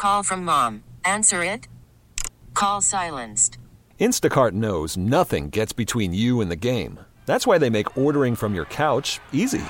call from mom. Answer it. Call silenced. Instacart knows nothing gets between you and the game. That's why they make ordering from your couch easy.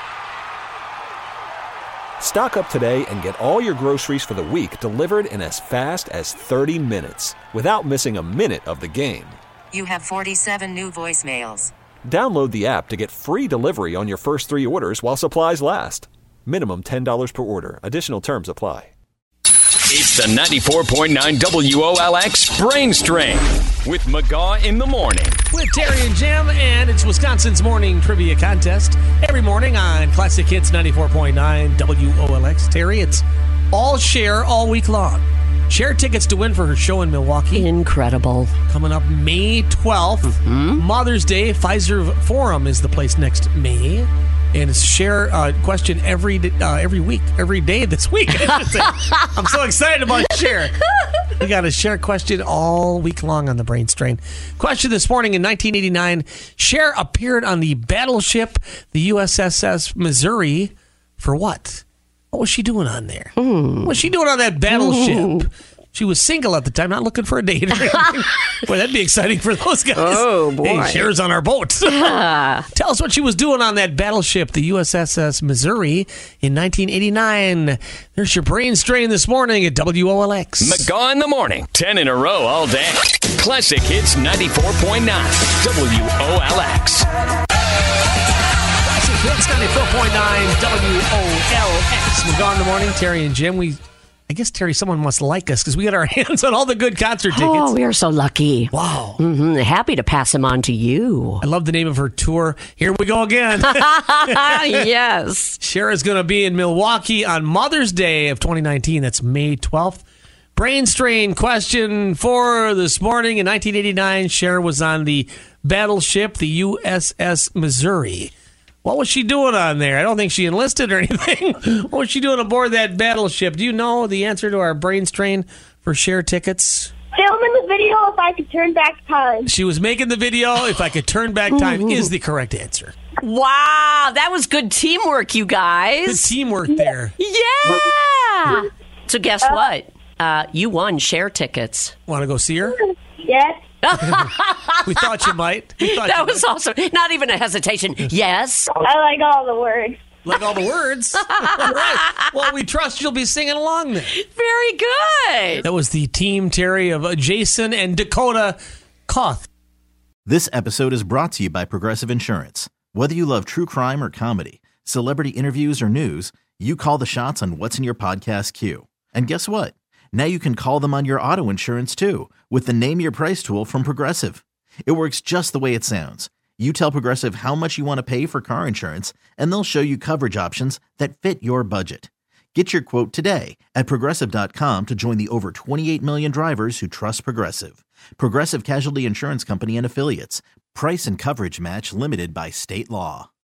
Stock up today and get all your groceries for the week delivered in as fast as 30 minutes without missing a minute of the game. You have 47 new voicemails. Download the app to get free delivery on your first 3 orders while supplies last. Minimum $10 per order. Additional terms apply. It's the 94.9 WOLX Brain Strain with McGaw in the morning. With Terry and Jim, and it's Wisconsin's morning trivia contest. Every morning on Classic Hits 94.9 WOLX. Terry, it's all Cher all week long. Cher tickets to win for her show in Milwaukee. Incredible. Coming up May 12th. Mother's Day, Pfizer Forum is the place next May. And it's Cher question every week, every day this week. I'm so excited about Cher. We got a Cher question all week long on the Brain Strain. Question this morning: in 1989, Cher appeared on the battleship, the USS Missouri, for what? What was she doing on there? What was she doing on that battleship? She was single at the time, not looking for a date or anything. Boy, that'd be exciting for those guys. Oh, boy. Hey, Cher's on our boat. Tell us what she was doing on that battleship, the USS Missouri, in 1989. There's your Brain Strain this morning at WOLX. McGaw in the morning. 10 in a row all day. Classic Hits 94.9 WOLX. Classic Hits 94.9 WOLX. McGaw in the morning. Terry and Jim, I guess, Terry, someone must like us because we got our hands on all the good concert tickets. Oh, we are so lucky. Wow. Happy to pass them on to you. I love the name of her tour. Here we go again. Yes. Cher is going to be in Milwaukee on Mother's Day of 2019. That's May 12th. Brain Strain question for this morning. In 1989, Cher was on the battleship, the USS Missouri. What was she doing on there? I don't think she enlisted or anything. What was she doing aboard that battleship? Do you know the answer to our Brain Strain for Cher tickets? Filming the video if I could turn back time. She was making the video if I could turn back time is the correct answer. Wow, that was good teamwork, you guys. Good teamwork there. Yeah. So guess what? You won Cher tickets. Want to go see her? Yes. We thought you might. That was awesome. Not even a hesitation. Yes. I like all the words. Like all the words? All right. Well, we trust you'll be singing along then. Very good. That was the team, Terry, of Jason and Dakota Koth. This episode is brought to you by Progressive Insurance. Whether you love true crime or comedy, celebrity interviews or news, you call the shots on what's in your podcast queue. And guess what? Now you can call them on your auto insurance too with the Name Your Price tool from Progressive. It works just the way it sounds. You tell Progressive how much you want to pay for car insurance, and they'll show you coverage options that fit your budget. Get your quote today at Progressive.com to join the over 28 million drivers who trust Progressive. Progressive Casualty Insurance Company and Affiliates. Price and coverage match limited by state law.